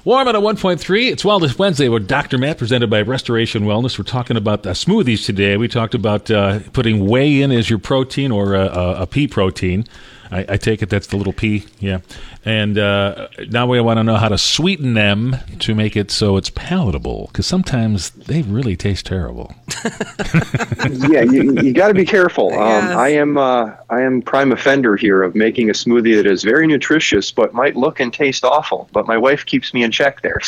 Warm at 1.3. It's Wellness Wednesday with Dr. Matt, presented by Restoration Wellness. We're talking about smoothies today. We talked about putting whey in as your protein or a pea protein. I take it that's the little pea, yeah. And now we want to know how to sweeten them to make it so it's palatable, because sometimes they really taste terrible. Yeah, you got to be careful. Yes. I am prime offender here of making a smoothie that is very nutritious but might look and taste awful. But my wife keeps me in check there,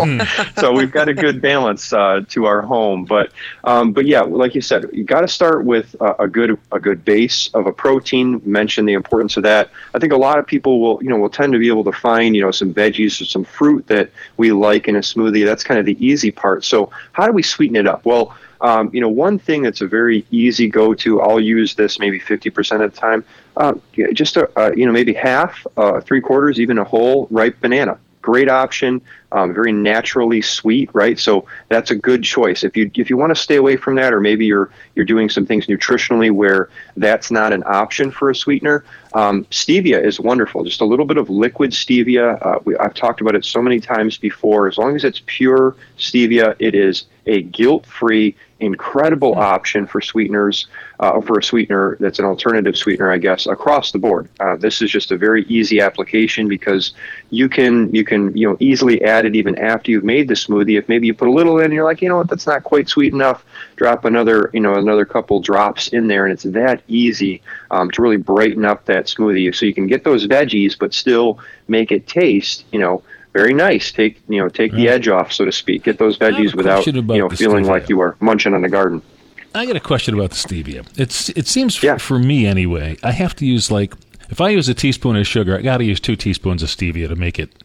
so we've got a good balance to our home. But yeah, like you said, you got to start with a good base of a protein. Mention the importance of that. I think a lot of people will tend to be able to find some veggies or some fruit that we like in a smoothie. That's kind of the easy part. So how do we sweeten it up? Well, one thing that's a very easy go-to, I'll use this maybe 50% of the time, just maybe half, 3/4, even a whole ripe banana. Great option, very naturally sweet, right? So that's a good choice. If you want to stay away from that, or maybe you're doing some things nutritionally where that's not an option for a sweetener, stevia is wonderful. Just a little bit of liquid stevia. I've talked about it so many times before. As long as it's pure stevia, it is a guilt-free, incredible option for sweeteners, for a sweetener that's an alternative sweetener, I guess, across the board. This is just a very easy application because you can easily add it even after you've made the smoothie. If maybe you put a little in and you're like, that's not quite sweet enough, drop another couple drops in there, and it's that easy to really brighten up that smoothie. So you can get those veggies, but still make it taste, very nice. Take the edge off, so to speak. Get those veggies without feeling like you are munching on the garden. I got a question about the stevia. It seems for me anyway, I have to use if I use a teaspoon of sugar, I got to use 2 teaspoons of stevia to make it.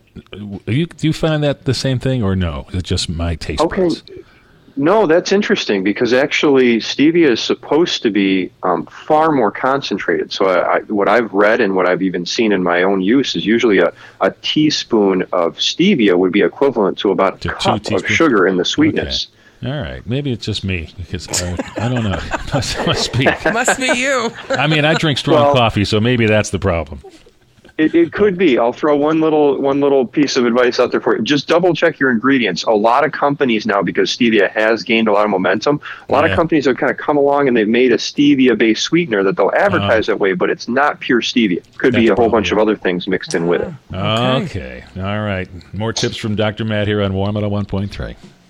Do you find that the same thing, or no? Is it just my taste buds? No, that's interesting because actually stevia is supposed to be far more concentrated. So what I've read and what I've even seen in my own use is usually a teaspoon of stevia would be equivalent to about a cup of sugar in the sweetness. Okay. All right. Maybe it's just me because I don't know. It must be. Must be you. I mean, I drink strong coffee, so maybe that's the problem. It could be. I'll throw one little piece of advice out there for you. Just double check your ingredients. A lot of companies now, because stevia has gained a lot of momentum, a lot of companies have kind of come along and they've made a stevia-based sweetener that they'll advertise that way, but it's not pure stevia. Could be a whole bunch of other things mixed in with it. Okay. All right. More tips from Dr. Matt here on Warm at 1.3.